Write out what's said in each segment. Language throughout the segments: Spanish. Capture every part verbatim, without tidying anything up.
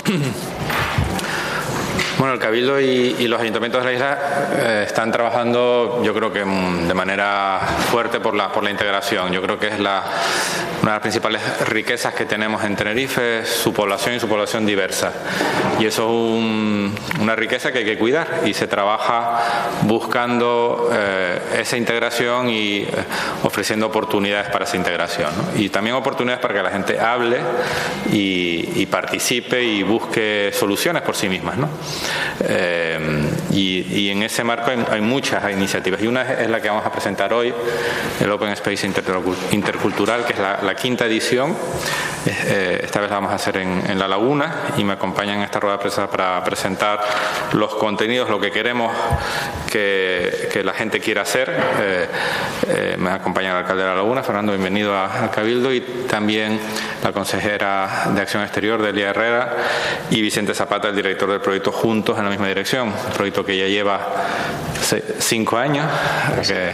Bueno, el Cabildo y, y los ayuntamientos de la isla eh, están trabajando, yo creo que de manera fuerte por la, por la integración. Yo creo que es la, una de las principales riquezas que tenemos en Tenerife, es su población y su población diversa. Y eso es un, una riqueza que hay que cuidar, y se trabaja buscando eh, esa integración y eh, ofreciendo oportunidades para esa integración, ¿no? Y también oportunidades para que la gente hable y, y participe y busque soluciones por sí mismas, ¿no? Eh, y, y en ese marco hay, hay muchas iniciativas, y una es la que vamos a presentar hoy, el Open Space Intercultural, que es la, la quinta edición. Eh, esta vez la vamos a hacer en, en La Laguna, y me acompañan en esta rueda de prensa para presentar los contenidos, lo que queremos que, que la gente quiera hacer. Eh, eh, me acompaña el alcalde de La Laguna, Fernando, bienvenido al Cabildo, y también la consejera de Acción Exterior, Delia Herrera, y Vicente Zapata, el director del proyecto Juntos en la misma dirección, un proyecto que ya lleva cinco años, que,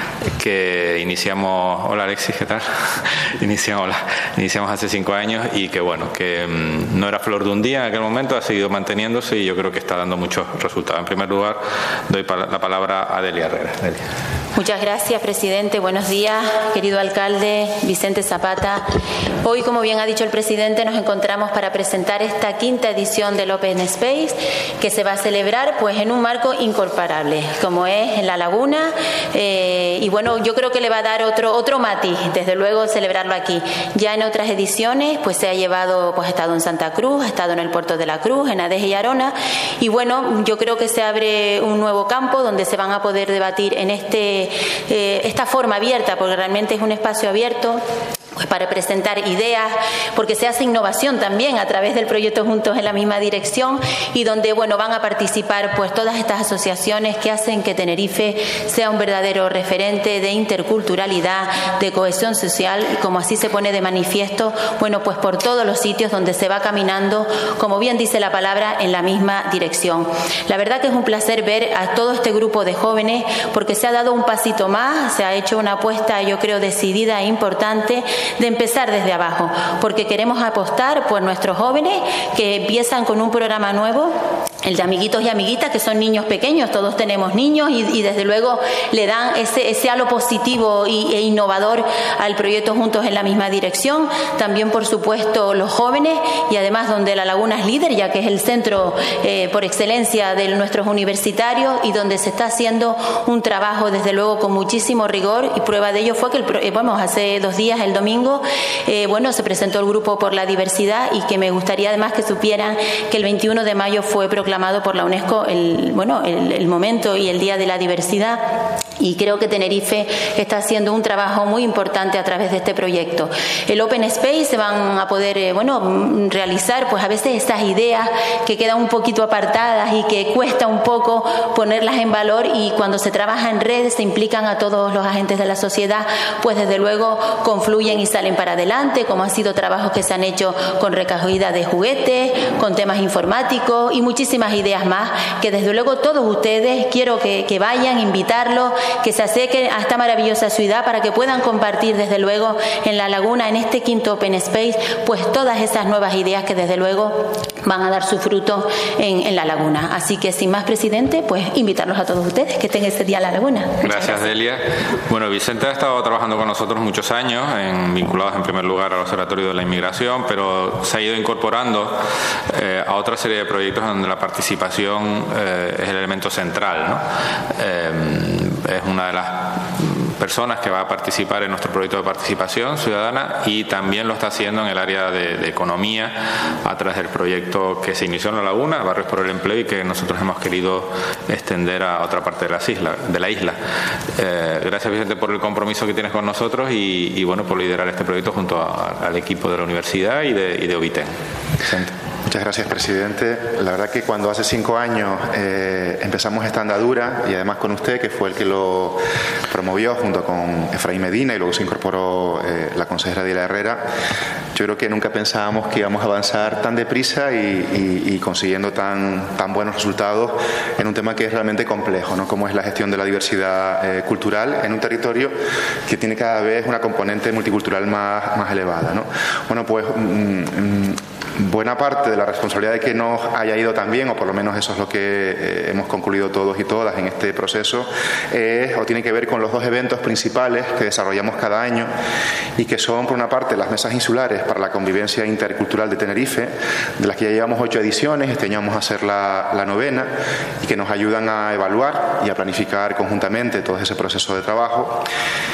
que iniciamos, hola Alexis, ¿qué tal? Iniciamos, hola, iniciamos hace cinco años, y que bueno, que mmm, no era flor de un día en aquel momento, ha seguido manteniéndose, y yo creo que está dando muchos resultados. En primer lugar, doy la palabra a Delia Herrera. Delia. Muchas gracias, presidente. Buenos días, querido alcalde Vicente Zapata. Hoy, como bien ha dicho el presidente, nos encontramos para presentar esta quinta edición del Open Space, que se va a celebrar pues en un marco incomparable, como es en La Laguna, eh, y bueno, yo creo que le va a dar otro otro matiz, desde luego, celebrarlo aquí. Ya en otras ediciones pues se ha llevado, pues ha estado en Santa Cruz, ha estado en el Puerto de la Cruz, en Adeje y Arona, y bueno, yo creo que se abre un nuevo campo donde se van a poder debatir en este eh, esta forma abierta, porque realmente es un espacio abierto, pues para presentar ideas, porque se hace innovación también a través del proyecto Juntos en la misma dirección, y donde bueno, van a participar pues todas estas asociaciones que hacen que Tenerife sea un verdadero referente de interculturalidad, de cohesión social, y como así se pone de manifiesto, bueno, pues por todos los sitios donde se va caminando, como bien dice la palabra, en la misma dirección. La verdad que es un placer ver a todo este grupo de jóvenes, porque se ha dado un pasito más, se ha hecho una apuesta, yo creo, decidida e importante, de empezar desde abajo, porque queremos apostar por nuestros jóvenes que empiezan con un programa nuevo, el de amiguitos y amiguitas, que son niños pequeños, todos tenemos niños, y, y desde luego le dan ese, ese halo positivo y, e innovador al proyecto Juntos en la misma dirección. También, por supuesto, los jóvenes, y además donde La Laguna es líder, ya que es el centro eh, por excelencia de nuestros universitarios, y donde se está haciendo un trabajo desde luego con muchísimo rigor, y prueba de ello fue que el, eh, bueno, hace dos días, el domingo, Eh, bueno, se presentó el Grupo por la Diversidad, y que me gustaría además que supieran que el veintiuno de mayo fue proclamado por la UNESCO el, bueno, el, el momento y el Día de la Diversidad, y creo que Tenerife está haciendo un trabajo muy importante a través de este proyecto. El Open Space se van a poder eh, bueno, realizar pues a veces esas ideas que quedan un poquito apartadas y que cuesta un poco ponerlas en valor, y cuando se trabaja en red se implican a todos los agentes de la sociedad, pues desde luego confluyen y salen para adelante, como han sido trabajos que se han hecho con recogida de juguetes, con temas informáticos y muchísimas ideas más, que desde luego todos ustedes quiero que, que vayan, invitarlos, que se acerquen a esta maravillosa ciudad para que puedan compartir desde luego en La Laguna, en este quinto Open Space, pues todas esas nuevas ideas que desde luego van a dar su fruto en, en La Laguna. Así que sin más, presidente, pues invitarlos a todos ustedes que estén ese día en La Laguna. Gracias, gracias, Delia. Bueno, Vicente ha estado trabajando con nosotros muchos años, en, vinculados en primer lugar al Observatorio de la Inmigración, pero se ha ido incorporando eh, a otra serie de proyectos donde la participación eh, es el elemento central, ¿no? Eh, es una de las personas que va a participar en nuestro proyecto de participación ciudadana, y también lo está haciendo en el área de, de economía a través del proyecto que se inició en La Laguna, Barrios por el Empleo, y que nosotros hemos querido extender a otra parte de, las islas, de la isla. Eh, gracias, Vicente, por el compromiso que tienes con nosotros, y, y bueno, por liderar este proyecto junto a, al equipo de la universidad y de, y de Oviten. Vicente. Muchas gracias, presidente. La verdad que cuando hace cinco años eh, empezamos esta andadura, y además con usted, que fue el que lo promovió junto con Efraín Medina, y luego se incorporó eh, la consejera Delia Herrera, yo creo que nunca pensábamos que íbamos a avanzar tan deprisa y, y, y consiguiendo tan, tan buenos resultados en un tema que es realmente complejo, ¿no? Como es la gestión de la diversidad eh, cultural en un territorio que tiene cada vez una componente multicultural más, más elevada, ¿no? Bueno, pues mmm, mmm, buena parte de la responsabilidad de que nos haya ido tan bien, o por lo menos eso es lo que eh, hemos concluido todos y todas en este proceso, es o tiene que ver con los dos eventos principales que desarrollamos cada año y que son, por una parte, las mesas insulares para la convivencia intercultural de Tenerife, de las que ya llevamos ocho ediciones, este año vamos a hacer la, la novena, y que nos ayudan a evaluar y a planificar conjuntamente todo ese proceso de trabajo.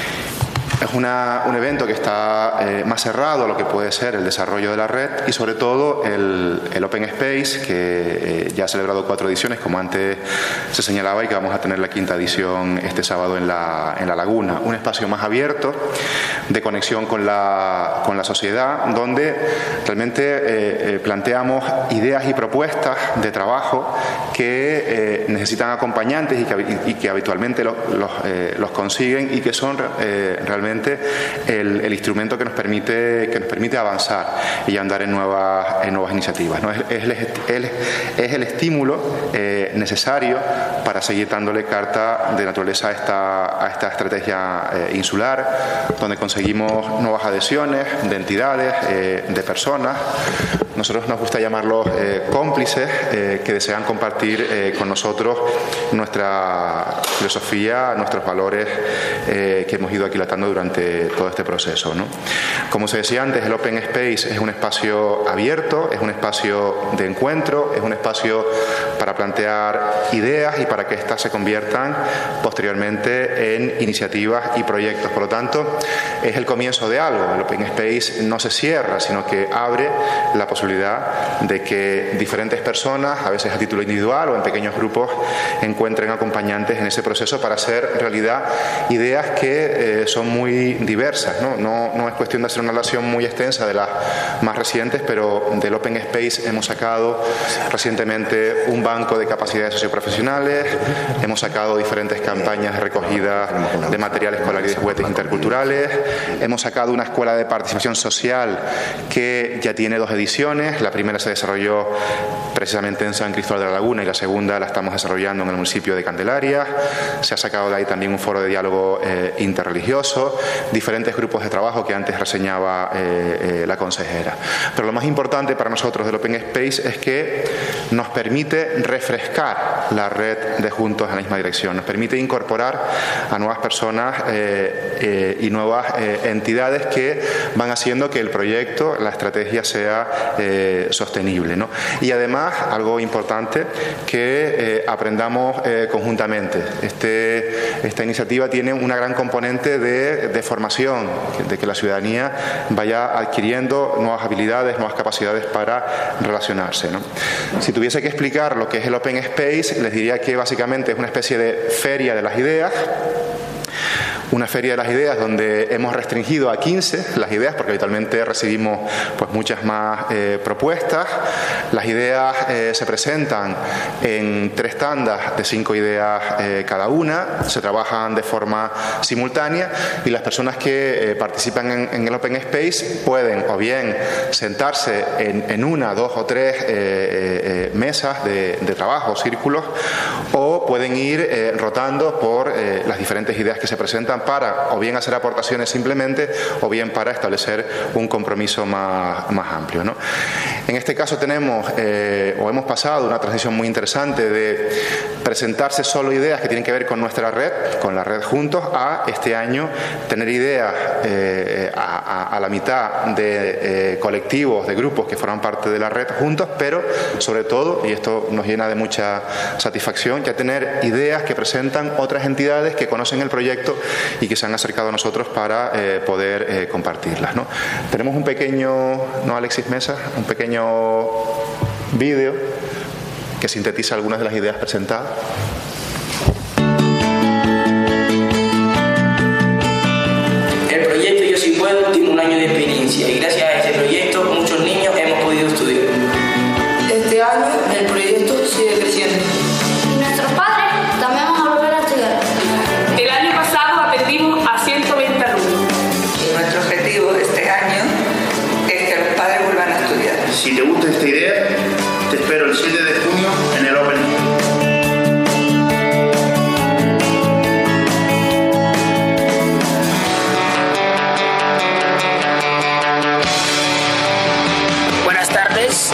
Es una, un evento que está eh, más cerrado a lo que puede ser el desarrollo de la red y sobre todo el, el Open Space, que eh, ya ha celebrado cuatro ediciones, como antes se señalaba, y que vamos a tener la quinta edición este sábado en la, en la Laguna. Un espacio más abierto, de conexión con la, con la sociedad, donde realmente eh, eh, planteamos ideas y propuestas de trabajo que eh, necesitan acompañantes y que, y que habitualmente los, los, eh, los consiguen y que son eh, realmente El, el instrumento que nos permite que nos permite avanzar y andar en nuevas en nuevas iniciativas, ¿no? Es, es, es, es el estímulo eh, necesario para seguir dándole carta de naturaleza a esta, a esta estrategia eh, insular, donde conseguimos nuevas adhesiones de entidades, eh, de personas. Nosotros nos gusta llamarlos eh, cómplices eh, que desean compartir eh, con nosotros nuestra filosofía, nuestros valores eh, que hemos ido aquilatando durante todo este proceso, ¿no? Como se decía antes, el Open Space es un espacio abierto, es un espacio de encuentro, es un espacio para plantear ideas y para que éstas se conviertan posteriormente en iniciativas y proyectos. Por lo tanto, es el comienzo de algo. El Open Space no se cierra, sino que abre la posibilidad de que diferentes personas, a veces a título individual o en pequeños grupos, encuentren acompañantes en ese proceso para hacer realidad ideas que eh, son muy diversas, ¿no? No, no es cuestión de hacer una relación muy extensa de las más recientes, pero del Open Space hemos sacado recientemente un banco de capacidades socioprofesionales, hemos sacado diferentes campañas de recogida de material escolar y de juguetes interculturales, hemos sacado una escuela de participación social que ya tiene dos ediciones. La primera se desarrolló precisamente en San Cristóbal de la Laguna y la segunda la estamos desarrollando en el municipio de Candelaria. Se ha sacado de ahí también un foro de diálogo eh, interreligioso, diferentes grupos de trabajo que antes reseñaba eh, eh, la consejera. Pero lo más importante para nosotros del Open Space es que nos permite refrescar la red de Juntos en la misma dirección, nos permite incorporar a nuevas personas eh, eh, y nuevas eh, entidades que van haciendo que el proyecto, la estrategia sea eh, sostenible, ¿no? Y además, algo importante, que eh, aprendamos eh, conjuntamente. Este, esta iniciativa tiene una gran componente de, de formación, de que la ciudadanía vaya adquiriendo nuevas habilidades, nuevas capacidades para relacionarse, ¿no? Si tuviese que explicar lo que es el Open Space, les diría que básicamente es una especie de feria de las ideas. Una feria de las ideas donde hemos restringido a quince las ideas, porque habitualmente recibimos pues muchas más eh, propuestas. Las ideas eh, se presentan en tres tandas de cinco ideas eh, cada una, se trabajan de forma simultánea y las personas que eh, participan en, en el Open Space pueden o bien sentarse en, en una, dos o tres eh, eh, mesas de, de trabajo, círculos, o pueden ir eh, rotando por eh, las diferentes ideas que se presentan para o bien hacer aportaciones simplemente o bien para establecer un compromiso más, más amplio, ¿no? En este caso tenemos eh, o hemos pasado una transición muy interesante de presentarse solo ideas que tienen que ver con nuestra red, con la red Juntos, a este año tener ideas eh, a, a, a la mitad de eh, colectivos, de grupos que forman parte de la red Juntos, pero sobre todo, y esto nos llena de mucha satisfacción, ya tener ideas que presentan otras entidades que conocen el proyecto y que se han acercado a nosotros para eh, poder eh, compartirlas, ¿no? Tenemos un pequeño, ¿no, Alexis Mesa? Un pequeño vídeo que sintetiza algunas de las ideas presentadas. El proyecto Yo Sí Puedo tiene un año de experiencia y gracias a este proyecto muchos niños hemos podido estudiar. Este año el proyecto sigue creciendo. Y nuestros padres también van a volver a estudiar. El año pasado atendimos a ciento veinte alumnos. Y nuestro objetivo este año es que los padres vuelvan a estudiar. Si te gusta esta idea, te espero el siete de junio en el Open. Buenas tardes,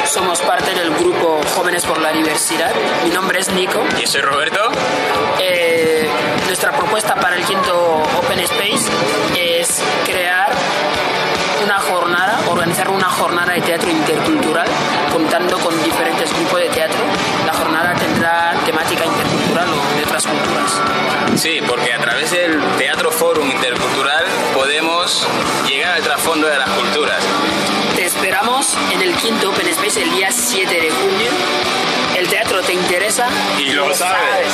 somos parte del grupo Jóvenes por la Diversidad. Mi nombre es Nico. Y soy Roberto. Eh, nuestra propuesta para el quinto Open Space es crear una jornada, organizar una jornada de teatro intercultural, contando con diferentes grupos de teatro. La jornada tendrá temática intercultural o de otras culturas. Sí, porque a través del Teatro Fórum Intercultural podemos llegar al trasfondo de las culturas. Te esperamos en el quinto Open Space el día siete de junio. El teatro te interesa y lo sabes.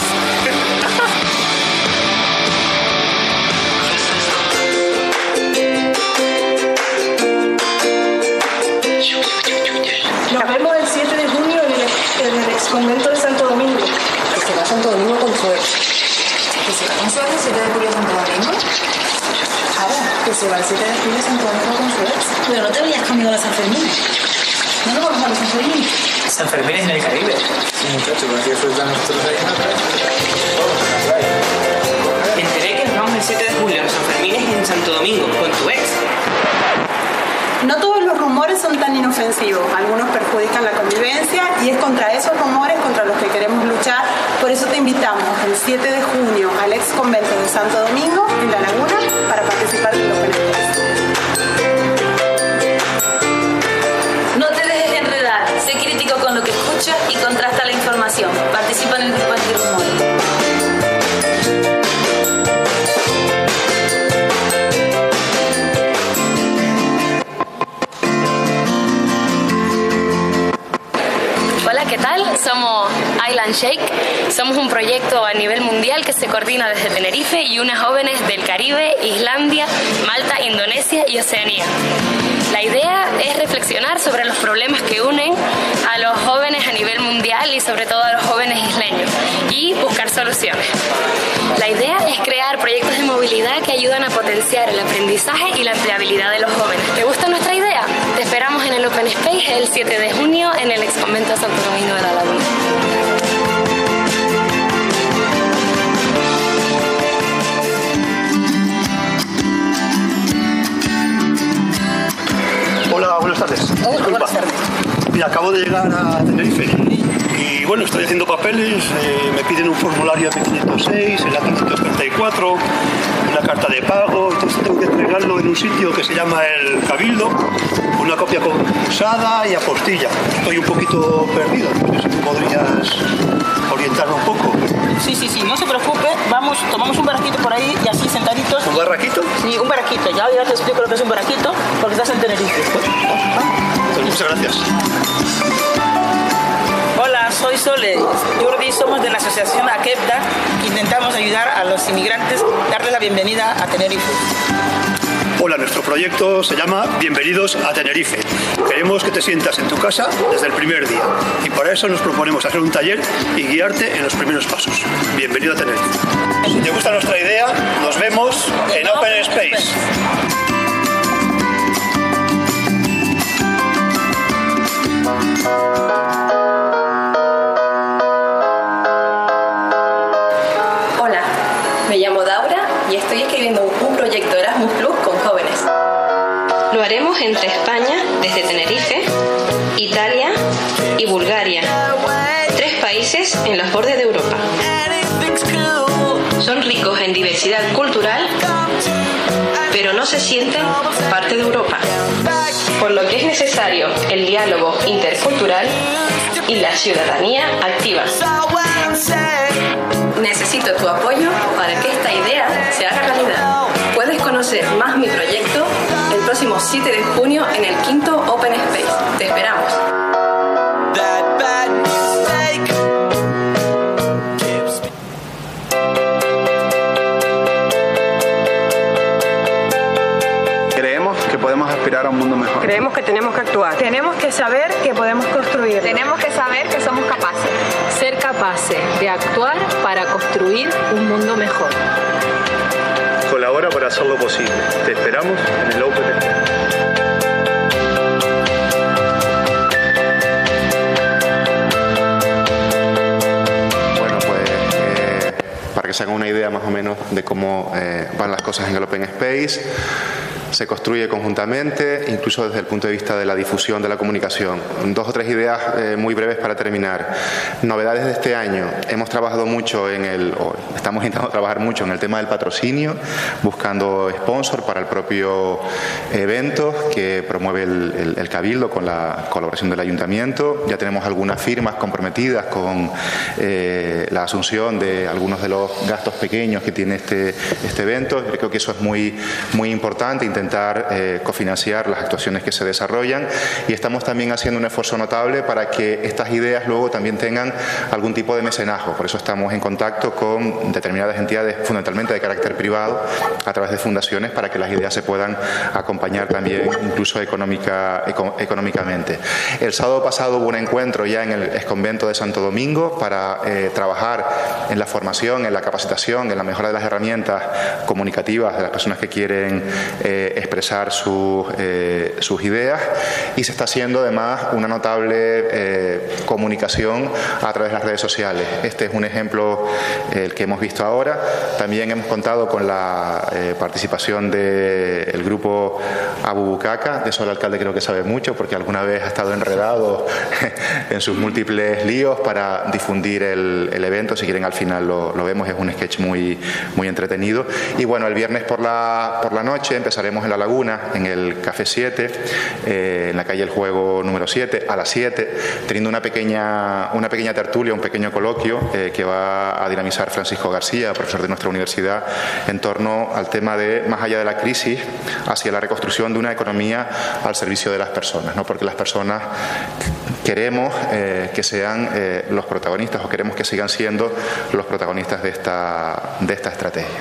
Nos vemos el siete de junio en el, en el ex convento de Santo Domingo. Que se va a Santo Domingo con su ex. ¿Que se va con su ex el siete de julio a Santo Domingo? Ahora, que se va el siete de julio a Santo Domingo con su ex. Pero no te vayas conmigo a la San Fermín. ¿No nos vamos a la San Fermín? San Fermín es en el Caribe. Sí, muchachos, así disfrutan nosotros ahí en la playa. Me enteré que nos vamos el siete de julio a San Fermín en Santo Domingo con tu ex. No todos los rumores son tan inofensivos, algunos perjudican la convivencia y es contra esos rumores contra los que queremos luchar. Por eso te invitamos el siete de junio al ex convento de Santo Domingo, en La Laguna, para participar del Open Space. No te dejes enredar, sé crítico con lo que escuchas y contrasta la información. Participa en el grupo antirrumores. Hola, ¿qué tal? Somos Island Shake. Somos un proyecto a nivel mundial que se coordina desde Tenerife y une jóvenes del Caribe, Islandia, Malta, Indonesia y Oceanía. La idea es reflexionar sobre los problemas que unen a los jóvenes a nivel mundial y sobre todo a los jóvenes isleños y buscar soluciones. La idea es crear proyectos de movilidad que ayudan a potenciar el aprendizaje y la empleabilidad de los jóvenes. ¿Te gusta nuestra idea? Te esperamos en el Open Space el siete de junio en el ex convento de Santo Domingo de la Laguna. Hola, buenas tardes. Disculpa. Buenas tardes. Mira, acabo de llegar a Tenerife y bueno, estoy haciendo papeles, eh, me piden un formulario M quinientos seis, el A quinientos treinta y cuatro, una carta de pago, entonces tengo que entregarlo en un sitio que se llama el Cabildo, una copia compulsada y apostilla. Estoy un poquito perdido, no sé si podrías orientarme un poco. Sí, sí, sí, no se preocupe, vamos, tomamos un barraquito por ahí y así sentaditos. ¿Un barraquito? Sí, un barraquito, ya, ya te explico lo que es un barraquito, porque estás en Tenerife. Pues muchas gracias. Hola, soy Sole. Jordi, somos de la asociación AKEPDA, que intentamos ayudar a los inmigrantes, darles la bienvenida a Tenerife. Hola, nuestro proyecto se llama Bienvenidos a Tenerife. Queremos que te sientas en tu casa desde el primer día y para eso nos proponemos hacer un taller y guiarte en los primeros pasos. Bienvenido a Tenerife. Si te gusta nuestra idea, nos vemos en Open Space. Hola, me llamo Daura y estoy escribiendo un proyecto Erasmus Plus con jóvenes. Lo haremos entre España, desde Tenerife, Italia y Bulgaria, tres países en los bordes de Europa. Son ricos en diversidad cultural, pero no se sienten parte de Europa, por lo que es necesario el diálogo intercultural y la ciudadanía activa. Necesito tu apoyo para que esta idea se haga realidad. Puedes conocer más mi proyecto el próximo siete de junio en el quinto Open Space. Te esperamos. Creemos que podemos aspirar a un mundo mejor. Creemos que tenemos que actuar. Tenemos que saber que podemos construir. Tenemos que saber que somos capaces. Ser capaces de actuar para construir un mundo mejor. Colabora para hacerlo posible. Te esperamos en el Open Space. Bueno, pues eh, para que se hagan una idea más o menos de cómo eh, van las cosas en el Open Space, se construye conjuntamente, incluso desde el punto de vista de la difusión de la comunicación. Dos o tres ideas eh, muy breves para terminar. Novedades de este año. Hemos trabajado mucho en el, o estamos intentando trabajar mucho en el tema del patrocinio, buscando sponsor para el propio evento que promueve el, el, el Cabildo con la colaboración del Ayuntamiento. Ya tenemos algunas firmas comprometidas con eh, la asunción de algunos de los gastos pequeños que tiene este, este evento. Creo que eso es muy, muy importante, intentar eh, cofinanciar las actuaciones que se desarrollan, y estamos también haciendo un esfuerzo notable para que estas ideas luego también tengan algún tipo de mecenazgo. Por eso estamos en contacto con determinadas entidades, fundamentalmente de carácter privado, a través de fundaciones, para que las ideas se puedan acompañar también incluso económica, eco, económicamente. El sábado pasado hubo un encuentro ya en el exconvento de Santo Domingo para eh, trabajar en la formación, en la capacitación, en la mejora de las herramientas comunicativas de las personas que quieren eh, expresar su, eh, sus ideas, y se está haciendo además una notable eh, comunicación a través de las redes sociales. Este es un ejemplo eh, el que hemos visto ahora. También hemos contado con la eh, participación del grupo Abubucaca. De eso el alcalde creo que sabe mucho, porque alguna vez ha estado enredado en sus múltiples líos para difundir el, el evento. Si quieren, al final lo, lo vemos, es un sketch muy, muy entretenido. Y bueno, el viernes por la, por la noche empezaremos en La Laguna, en el Café siete, eh, en la calle El Juego número siete, a las siete, teniendo una pequeña, una pequeña tertulia, un pequeño coloquio eh, que va a dinamizar Francisco García, profesor de nuestra universidad, en torno al tema de, más allá de la crisis, hacia la reconstrucción de una economía al servicio de las personas, ¿no? Porque las personas queremos eh, que sean eh, los protagonistas, o queremos que sigan siendo los protagonistas de esta, de esta estrategia.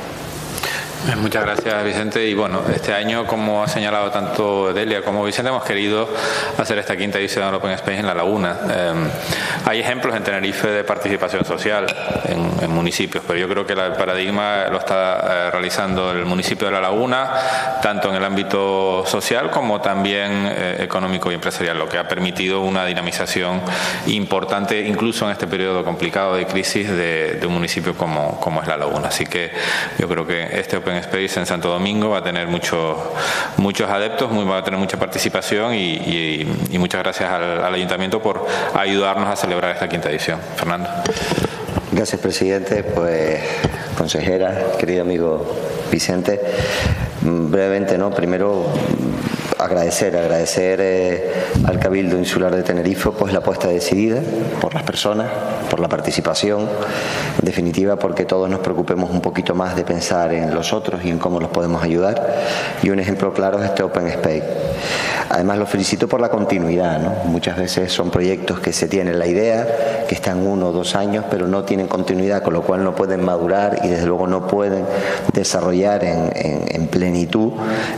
Muchas gracias, Vicente. Y bueno, este año, como ha señalado tanto Delia como Vicente, hemos querido hacer esta quinta edición del Open Space en La Laguna. Eh, hay ejemplos en Tenerife de participación social en, en municipios, pero yo creo que la, el paradigma lo está eh, realizando el municipio de La Laguna, tanto en el ámbito social como también eh, económico y empresarial, lo que ha permitido una dinamización importante, incluso en este periodo complicado de crisis de, de un municipio como, como es La Laguna. Así que yo creo que este Open Space en Santo Domingo va a tener muchos muchos adeptos, muy, va a tener mucha participación, y, y, y muchas gracias al, al Ayuntamiento por ayudarnos a celebrar esta quinta edición. Fernando. Gracias, presidente. Pues, consejera, querido amigo Vicente, brevemente, ¿no? Primero, agradecer, agradecer eh, al Cabildo Insular de Tenerife pues la apuesta decidida por las personas, por la participación, en definitiva porque todos nos preocupemos un poquito más de pensar en los otros y en cómo los podemos ayudar, y un ejemplo claro es este Open Space. Además, los felicito por la continuidad, ¿no? Muchas veces son proyectos que se tienen la idea, que están uno o dos años, pero no tienen continuidad, con lo cual no pueden madurar y desde luego no pueden desarrollar en, en, en plenitud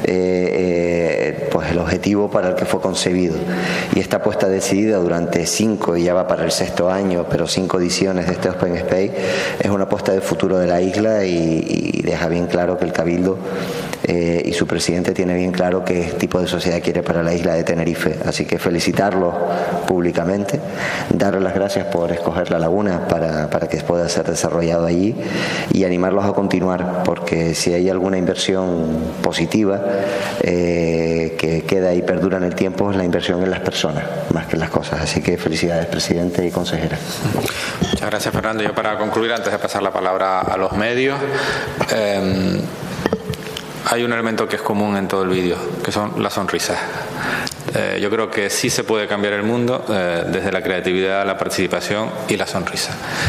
eh, eh, pues el objetivo para el que fue concebido. Y esta apuesta decidida durante cinco, y ya va para el sexto año, pero cinco ediciones de este Open Space, es una apuesta de futuro de la isla, y, y deja bien claro que el Cabildo eh, y su presidente tiene bien claro qué tipo de sociedad quiere para la isla de Tenerife. Así que felicitarlos públicamente, darles las gracias por escoger La Laguna para, para que pueda ser desarrollado allí, y animarlos a continuar, porque si hay alguna inversión positiva eh, que queda y perdura en el tiempo, es la inversión en las personas más que en las cosas. Así que felicidades, presidente y consejera. Muchas gracias, Fernando. Yo, para concluir, antes de pasar la palabra a los medios, eh, hay un elemento que es común en todo el vídeo, que son las sonrisas. Eh, yo creo que sí se puede cambiar el mundo eh, desde la creatividad, la participación y la sonrisa.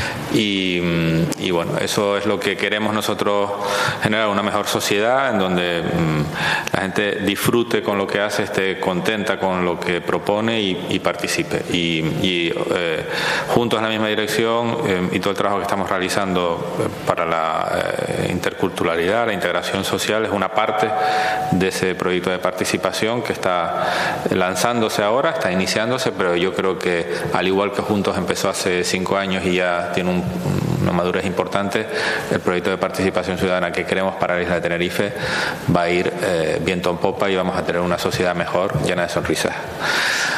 Y, y bueno, eso es lo que queremos nosotros, generar una mejor sociedad en donde mmm, la gente disfrute con lo que hace, esté contenta con lo que propone y, y participe. Y, y eh, juntos en la misma dirección eh, y todo el trabajo que estamos realizando para la eh, interculturalidad, la integración social, es una parte de ese proyecto de participación que está lanzándose ahora, está iniciándose, pero yo creo que, al igual que Juntos empezó hace cinco años y ya tiene un, una madurez importante, el proyecto de participación ciudadana que queremos para la isla de Tenerife va a ir eh, viento en popa, y vamos a tener una sociedad mejor, llena de sonrisas.